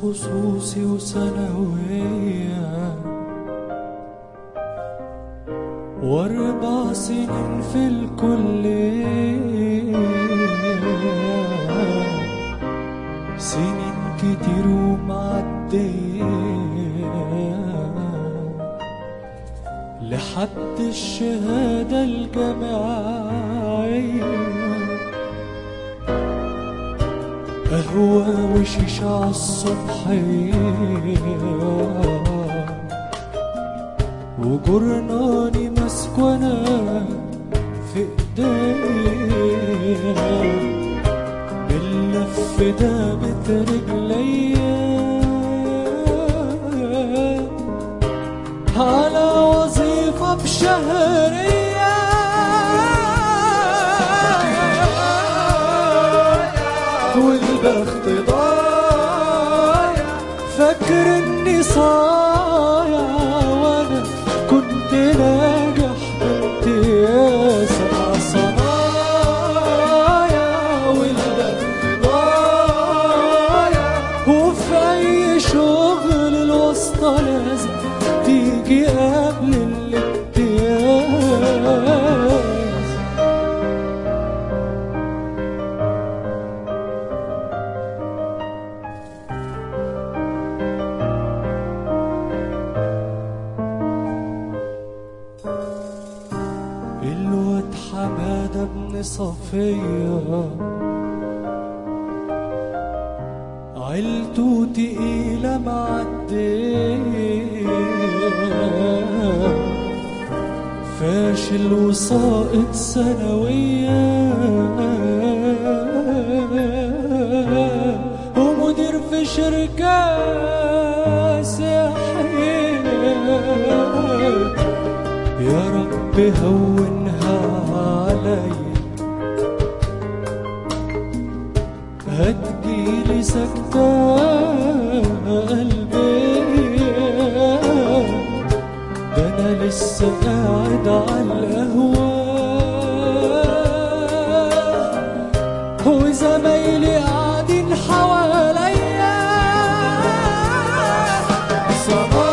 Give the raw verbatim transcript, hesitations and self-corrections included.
خصوصي وثانوية، واربع سنين في الكلية، سنين كتير ومعدية لحد الشهادة الجامعية. قهوة وشيشة عالصبحية، وجرناني ماسك وانا في ايديا، باللف دابت رجليا على وظيفة بشهرية. والبخت ضايع فاكر اني صايع، وانا كنت ناجح بامتياز مع صنايع. والبخت ضايع وفي اي شغل الواسطة لازم تيجي قبل الامتياز. الواد حمادة ابن صفية عيلته تقيلة معدية، فاشل وساقط ثانوية، ومدير في شركة سياحية. يا رب هونها علي، هتجيلي سكتة قلبية، ده أنا لسه قاعد عالقهوة وزمايلي قاعدين حواليا.